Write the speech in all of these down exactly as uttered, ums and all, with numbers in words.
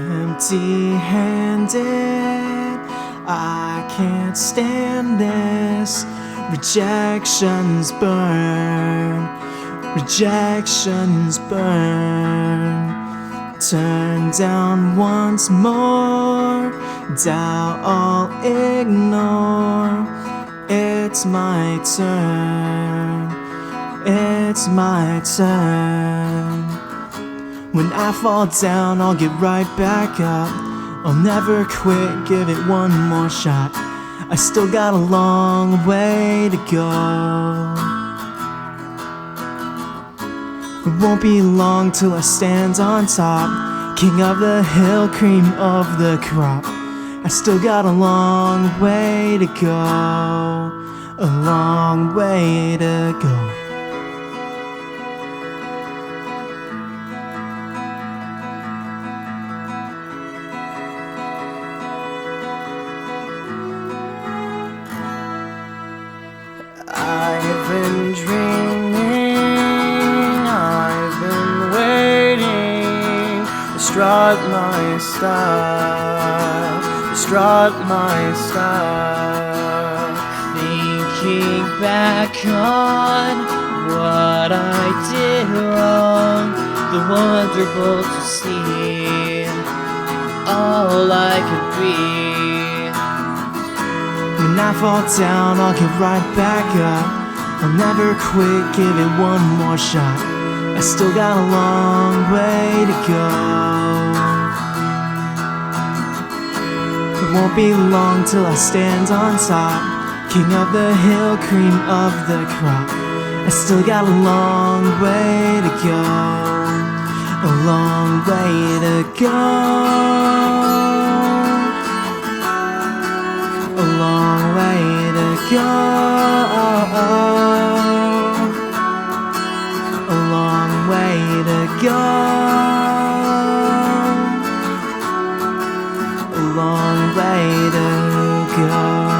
empty-handed. I can't stand this. Rejections burn, rejections burn. Turn down once more, doubt I'll ignore. It's my turn, it's my turn. When I fall down, I'll get right back up. I'll never quit, give it one more shot. I still got a long way to go. It won't be long till I stand on top, king of the hill, cream of the crop. I still got a long way to go, a long way to go. I've been dreaming, I've been waiting to strut my style, to strut my style. Thinking back on what I did wrong, the wonderful to see all I could be. When I fall down, I'll get right back up. I'll never quit, give it one more shot. I still got a long way to go. It won't be long till I stand on top, king of the hill, cream of the crop. I still got a long way to go, a long way to go. A long way to go, a long way to go, a long way to go.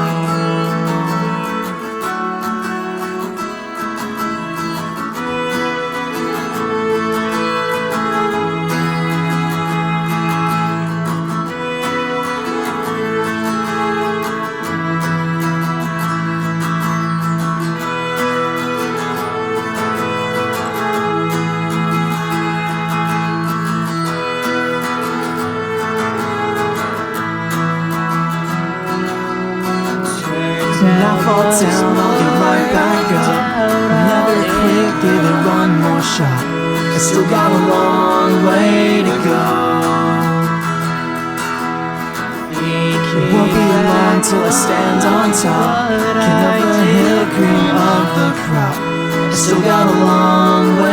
When I fall down, I'll get right back up. I'll never quit, give it one more shot. I still got a long way to go. It won't be long till I stand on top, king of the hill, cream of the crop. I still got a long way